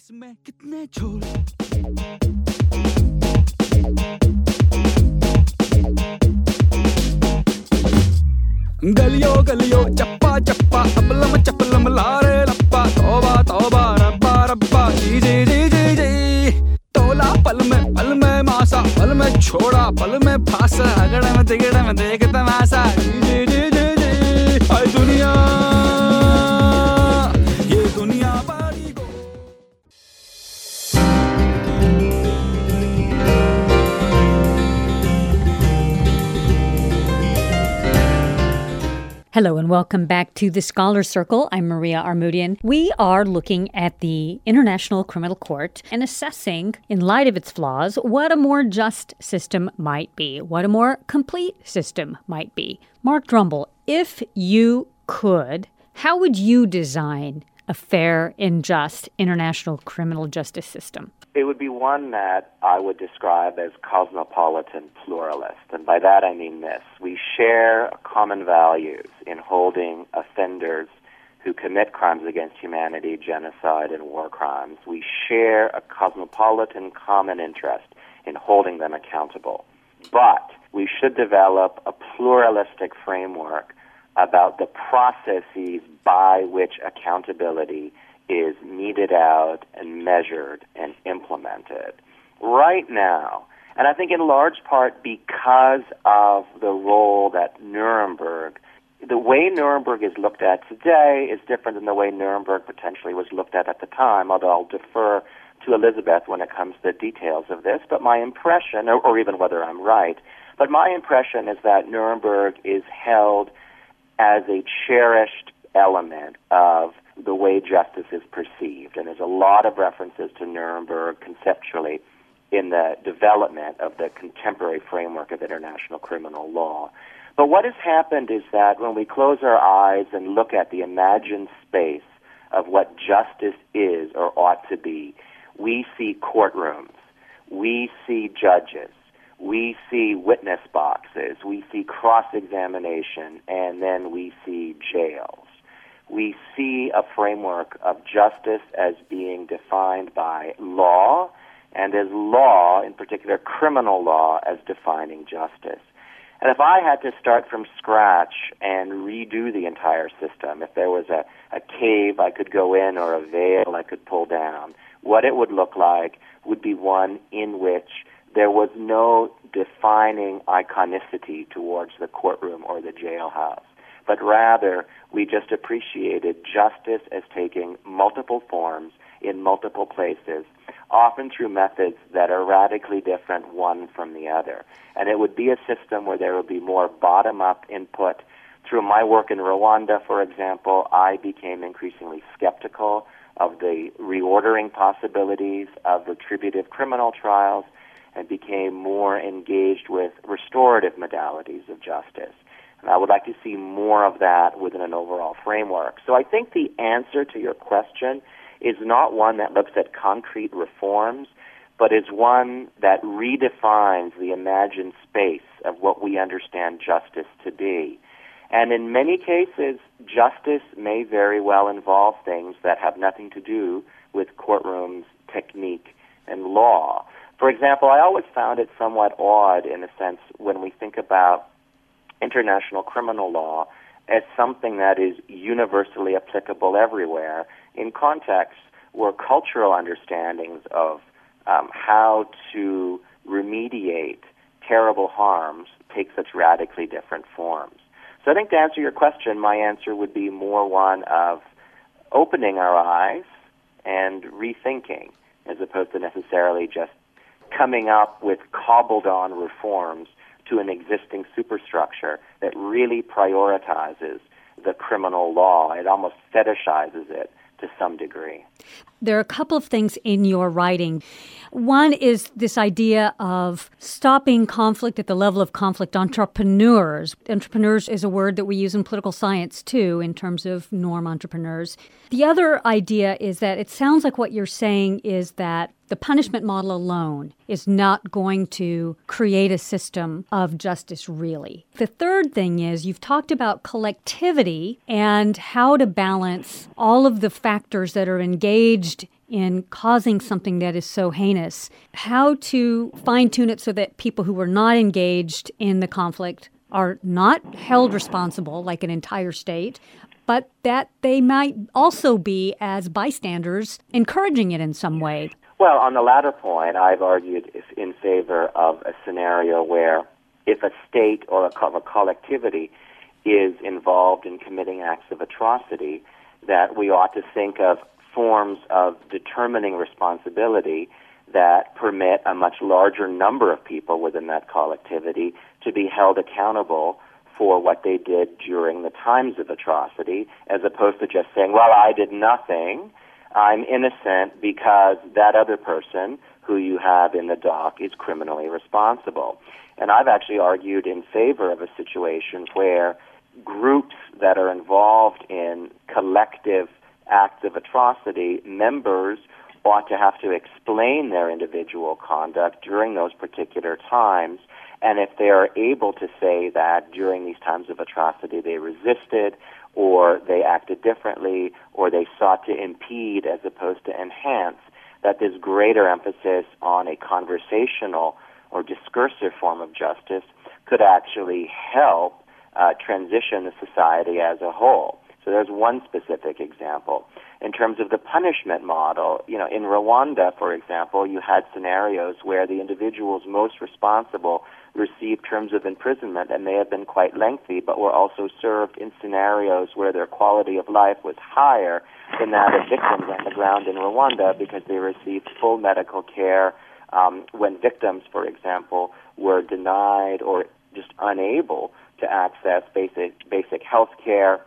गलियों गलियों चप्पा चप्पा अबलम चपलम लारे लप्पा तौबा तौबा रब्बा रब्बा जी जी जी जी जी तोला पल में मासा पल में छोड़ा पल में फांसा अगड़ में तिगड़ में देख तमाशा जी जी जी जी जी हाय दुनिया ये दुनिया बड़ी गो Hello and welcome back to the Scholar Circle. I'm Maria Armoudian. We are looking at the International Criminal Court and assessing, in light of its flaws, what a more just system might be, what a more complete system might be. Mark Drumble, if you could, how would you design a fair and just international criminal justice system? It would be one that I would describe as cosmopolitan pluralist. And by that I mean this. We share common values in holding offenders who commit crimes against humanity, genocide, and war crimes. We share a cosmopolitan common interest in holding them accountable. But we should develop a pluralistic framework about the processes by which accountability is meted out and measured and implemented. Right now, and I think in large part because of the role that Nuremberg, the way Nuremberg is looked at today is different than the way Nuremberg potentially was looked at the time, although I'll defer to Elizabeth when it comes to the details of this. But my impression, or even whether I'm right, But my impression is that Nuremberg is held as a cherished element of the way justice is perceived. And there's a lot of references to Nuremberg conceptually in the development of the contemporary framework of international criminal law. But what has happened is that when we close our eyes and look at the imagined space of what justice is or ought to be, we see courtrooms, we see judges, we see witness boxes, we see cross-examination, and then we see jails. We see a framework of justice as being defined by law, and as law, in particular criminal law, as defining justice. And if I had to start from scratch and redo the entire system, if there was a cave I could go in or a veil I could pull down, what it would look like would be one in which there was no defining iconicity towards the courtroom or the jailhouse, but rather we just appreciated justice as taking multiple forms in multiple places, often through methods that are radically different one from the other. And it would be a system where there would be more bottom-up input. Through my work in Rwanda, for example, I became increasingly skeptical of the reordering possibilities of retributive criminal trials and became more engaged with restorative modalities of justice. And I would like to see more of that within an overall framework. So I think the answer to your question is not one that looks at concrete reforms, but is one that redefines the imagined space of what we understand justice to be. And in many cases, justice may very well involve things that have nothing to do with courtrooms, technique, and law. For example, I always found it somewhat odd, in a sense, when we think about international criminal law as something that is universally applicable everywhere in contexts where cultural understandings of how to remediate terrible harms take such radically different forms. So I think to answer your question, my answer would be more one of opening our eyes and rethinking, as opposed to necessarily just coming up with cobbled-on reforms to an existing superstructure that really prioritizes the criminal law. It almost fetishizes it to some degree. There are a couple of things in your writing. One is this idea of stopping conflict at the level of conflict entrepreneurs. Entrepreneurs is a word that we use in political science, too, in terms of norm entrepreneurs. The other idea is that it sounds like what you're saying is that the punishment model alone is not going to create a system of justice, really. The third thing is you've talked about collectivity and how to balance all of the factors that are engaged in causing something that is so heinous, how to fine-tune it so that people who were not engaged in the conflict are not held responsible, like an entire state, but that they might also be, as bystanders, encouraging it in some way. Well, on the latter point, I've argued in favor of a scenario where if a state or a collectivity is involved in committing acts of atrocity, that we ought to think of forms of determining responsibility that permit a much larger number of people within that collectivity to be held accountable for what they did during the times of atrocity, as opposed to just saying, well, I did nothing, I'm innocent because that other person who you have in the dock is criminally responsible. And I've actually argued in favor of a situation where groups that are involved in collective acts of atrocity, members ought to have to explain their individual conduct during those particular times. And if they are able to say that during these times of atrocity they resisted, or they acted differently, or they sought to impede as opposed to enhance, that there's greater emphasis on a conversational or discursive form of justice could actually help transition the society as a whole. So there's one specific example. In terms of the punishment model, in Rwanda, for example, you had scenarios where the individuals most responsible received terms of imprisonment that may have been quite lengthy, but were also served in scenarios where their quality of life was higher than that of victims on the ground in Rwanda because they received full medical care, when victims, for example, were denied or just unable to access basic health care,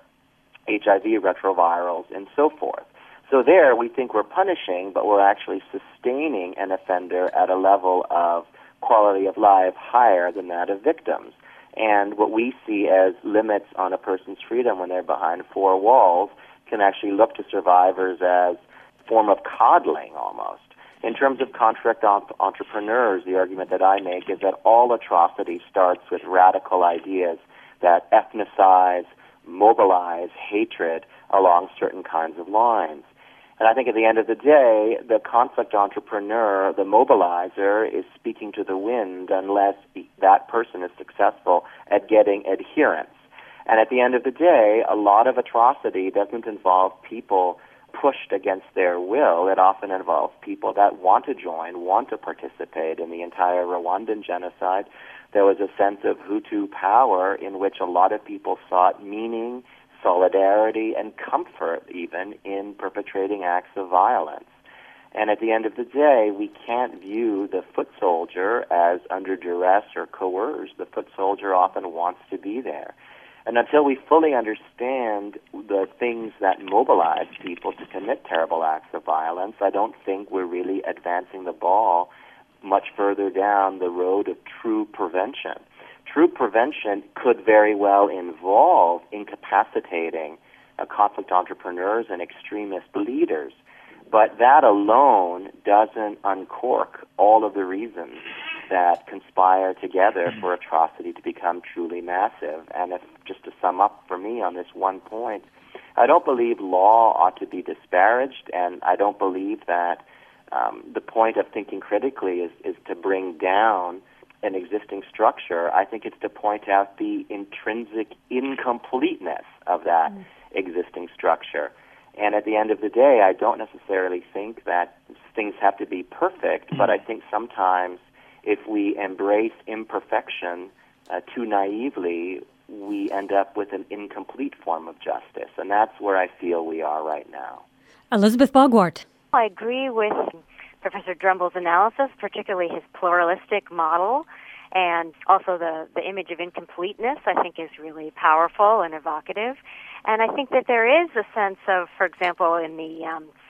HIV retrovirals, and so forth. So there, we think we're punishing, but we're actually sustaining an offender at a level of quality of life higher than that of victims. And what we see as limits on a person's freedom when they're behind four walls can actually look to survivors as a form of coddling almost. In terms of contract entrepreneurs, the argument that I make is that all atrocity starts with radical ideas that ethnicize, mobilize hatred along certain kinds of lines. And I think at the end of the day, the conflict entrepreneur, the mobilizer, is speaking to the wind unless that person is successful at getting adherence. And at the end of the day, a lot of atrocity doesn't involve people pushed against their will. It often involves people that want to join, want to participate. In the entire Rwandan genocide, there was a sense of Hutu power in which a lot of people sought meaning, solidarity, and comfort even in perpetrating acts of violence. And at the end of the day, we can't view the foot soldier as under duress or coerced. The foot soldier often wants to be there. And until we fully understand the things that mobilize people to commit terrible acts of violence, I don't think we're really advancing the ball much further down the road of true prevention. True prevention could very well involve incapacitating conflict entrepreneurs and extremist leaders, but that alone doesn't uncork all of the reasons that conspire together for atrocity to become truly massive. And if, just to sum up for me on this one point, I don't believe law ought to be disparaged, and I don't believe that the point of thinking critically is to bring down an existing structure. I think it's to point out the intrinsic incompleteness of that existing structure. And at the end of the day, I don't necessarily think that things have to be perfect, but I think sometimes if we embrace imperfection too naively, we end up with an incomplete form of justice. And that's where I feel we are right now. Elizabeth Bogwart. I agree with Professor Drumble's analysis, particularly his pluralistic model, and also the image of incompleteness, I think, is really powerful and evocative. And I think that there is a sense of, for example, in the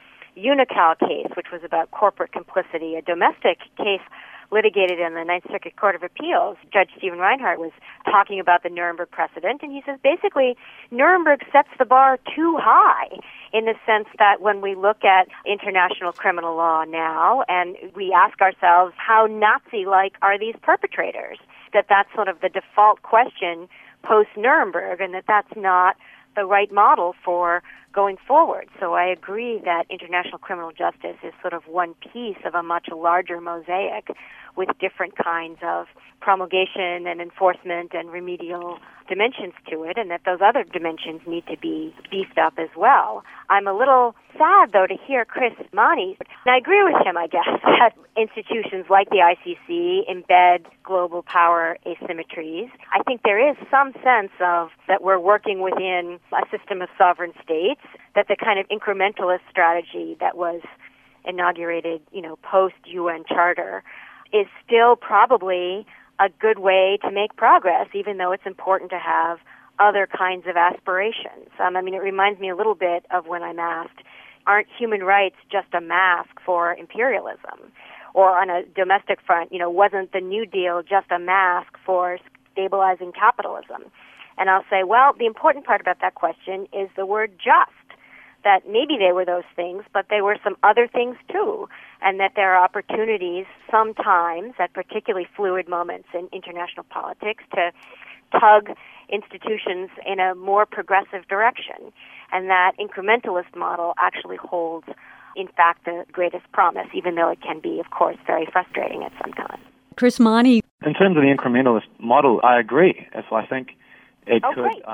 Unocal case, which was about corporate complicity, a domestic case litigated in the Ninth Circuit Court of Appeals, Judge Stephen Reinhart was talking about the Nuremberg precedent, and he says basically Nuremberg sets the bar too high in the sense that when we look at international criminal law now and we ask ourselves how Nazi-like are these perpetrators, that's sort of the default question post-Nuremberg, and that's not the right model for going forward. So I agree that international criminal justice is sort of one piece of a much larger mosaic with different kinds of promulgation and enforcement and remedial dimensions to it, and that those other dimensions need to be beefed up as well. I'm a little sad, though, to hear Chris Mani, and I agree with him, I guess, that institutions like the ICC embed global power asymmetries. I think there is some sense of that we're working within a system of sovereign states, that the kind of incrementalist strategy that was inaugurated, post-UN Charter is still probably a good way to make progress, even though it's important to have other kinds of aspirations. It reminds me a little bit of when I'm asked, aren't human rights just a mask for imperialism? Or on a domestic front, wasn't the New Deal just a mask for stabilizing capitalism? And I'll say, well, the important part about that question is the word just, that maybe they were those things, but they were some other things too, and that there are opportunities sometimes at particularly fluid moments in international politics to tug institutions in a more progressive direction. And that incrementalist model actually holds, in fact, the greatest promise, even though it can be, of course, very frustrating at some times. Chris Mani. In terms of the incrementalist model, I agree. So I think it could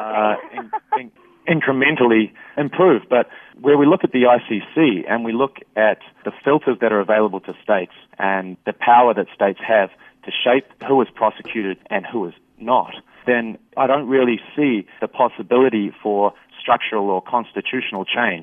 incrementally improve. But where we look at the ICC and we look at the filters that are available to states and the power that states have to shape who is prosecuted and who is not, then I don't really see the possibility for structural or constitutional change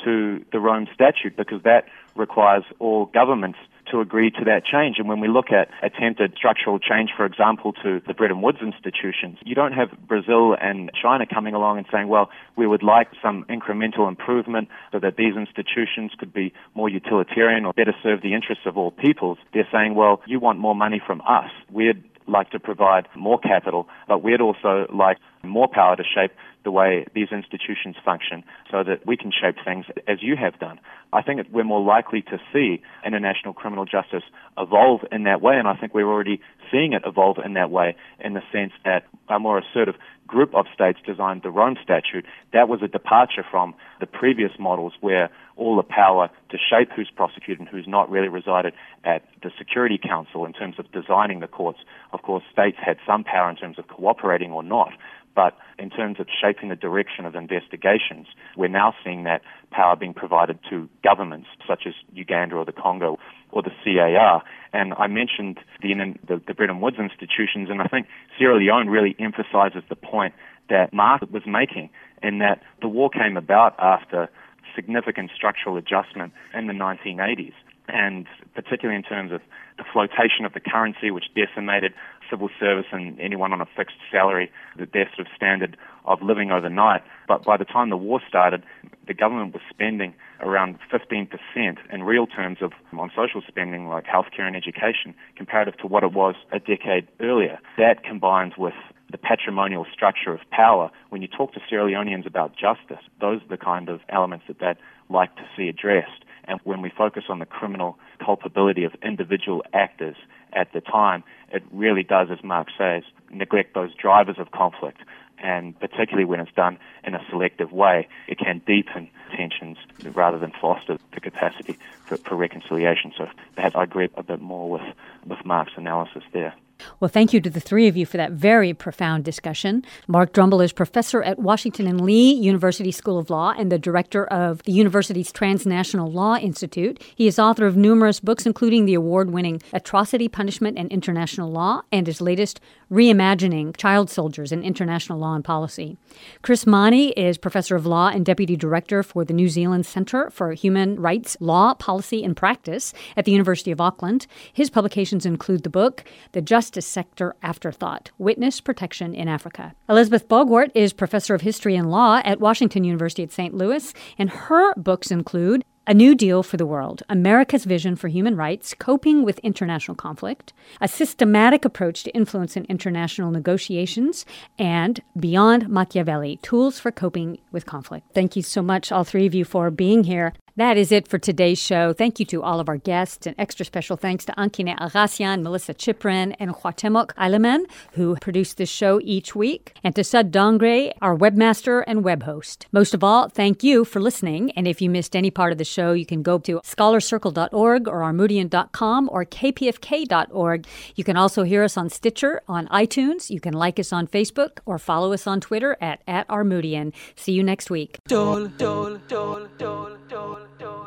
to the Rome Statute, because that requires all governments to agree to that change. And when we look at attempted structural change, for example, to the Bretton Woods institutions, you don't have Brazil and China coming along and saying, well, we would like some incremental improvement so that these institutions could be more utilitarian or better serve the interests of all peoples. They're saying, well, you want more money from us. We'd like to provide more capital, but we'd also like more power to shape the way these institutions function so that we can shape things as you have done. I think we're more likely to see international criminal justice evolve in that way, and I think we're already seeing it evolve in that way, in the sense that a more assertive group of states designed the Rome Statute. That was a departure from the previous models where all the power to shape who's prosecuted and who's not really resided at the Security Council in terms of designing the courts. Of course, states had some power in terms of cooperating or not, but in terms of shaping the direction of investigations, we're now seeing that power being provided to governments such as Uganda or the Congo or the CAR. And I mentioned the Bretton Woods institutions, and I think Sierra Leone really emphasizes the point that Mark was making, in that the war came about after significant structural adjustment in the 1980s, and particularly in terms of the flotation of the currency, which decimated civil service and anyone on a fixed salary, their sort of standard of living overnight. But by the time the war started, the government was spending around 15% in real terms on social spending like healthcare and education, comparative to what it was a decade earlier. That combines with the patrimonial structure of power. When you talk to Sierra Leoneans about justice, those are the kind of elements that they'd like to see addressed. And when we focus on the criminal culpability of individual actors at the time, it really does, as Mark says, neglect those drivers of conflict. And particularly when it's done in a selective way, it can deepen tensions rather than foster the capacity for reconciliation. So perhaps I agree a bit more with Mark's analysis there. Well, thank you to the three of you for that very profound discussion. Mark Drumble is professor at Washington and Lee University School of Law and the director of the university's Transnational Law Institute. He is author of numerous books, including the award-winning Atrocity, Punishment, and International Law, and his latest, Reimagining Child Soldiers in International Law and Policy. Chris Mani is professor of law and deputy director for the New Zealand Centre for Human Rights, Law, Policy, and Practice at the University of Auckland. His publications include the book, The Justice Sector Afterthought, Witness Protection in Africa. Elizabeth Bogwart is professor of history and law at Washington University at St. Louis, and her books include A New Deal for the World, America's Vision for Human Rights, Coping with International Conflict, A Systematic Approach to Influence in International Negotiations, and Beyond Machiavelli, Tools for Coping with Conflict. Thank you so much, all three of you, for being here. That is it for today's show. Thank you to all of our guests, and extra special thanks to Ankine Agassian, Melissa Chiprin, and Huatemok Aileman, who produce this show each week, and to Sud Dongre, our webmaster and web host. Most of all, thank you for listening, and if you missed any part of the show, you can go to scholarcircle.org or armoudian.com or kpfk.org. You can also hear us on Stitcher, on iTunes. You can like us on Facebook or follow us on Twitter at Armoudian. See you next week. Dole, dole, dole, dole, dole, dole.